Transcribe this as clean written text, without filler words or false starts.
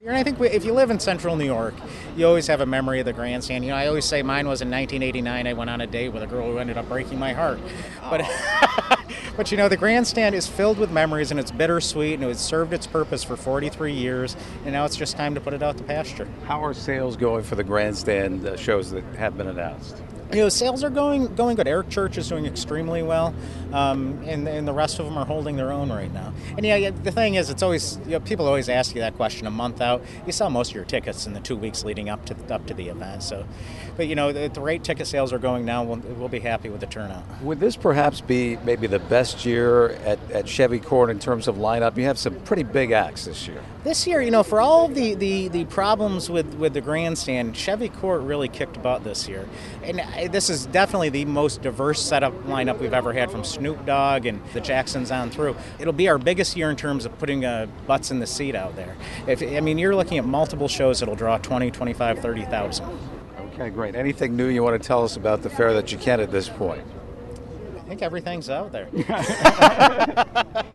And I think if you live in central New York, you always have a memory of the grandstand. You know, I always say mine was in 1989. I went on a date with a girl who ended up breaking my heart. But, but you know, the grandstand is filled with memories, and it's bittersweet, and it's served its purpose for 43 years, and now it's just time to put it out to pasture. How are sales going for the grandstand shows that have been announced? You know, sales are going good. Eric Church is doing extremely well, and the rest of them are holding their own right now. And yeah, the thing is, it's always, you know, people always ask you that question a month out. You sell most of your tickets in the 2 weeks leading up to the event. So, but you know, the rate ticket sales are going now. We'll be happy with the turnout. Would this perhaps be maybe the best year at Chevy Court in terms of lineup? You have some pretty big acts this year. This year, you know, for all the problems with the grandstand, Chevy Court really kicked butt this year. And this is definitely the most diverse setup lineup we've ever had, from Snoop Dogg and the Jacksons on through. It'll be our biggest year in terms of putting butts in the seat out there. I mean, you're looking at multiple shows that'll draw 20, 25, 30,000. Okay, great. Anything new you want to tell us about the fair that you can at this point? I think everything's out there.